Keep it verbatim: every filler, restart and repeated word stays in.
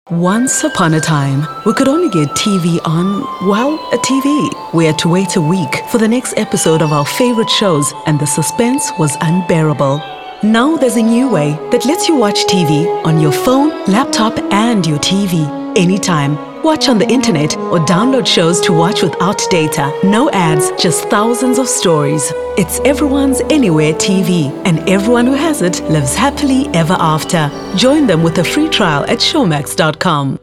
Once upon a time, we could only get T V on, well, a T V. We had to wait a week for the next episode of our favorite shows, and the suspense was unbearable. Now there's a new way that lets you watch T V on your phone, laptop, and your T V anytime. Watch on the internet or download shows to watch without data. No ads, just thousands of stories. It's everyone's anywhere T V, and everyone who has it lives happily ever after. Join them with a free trial at showmax dot com.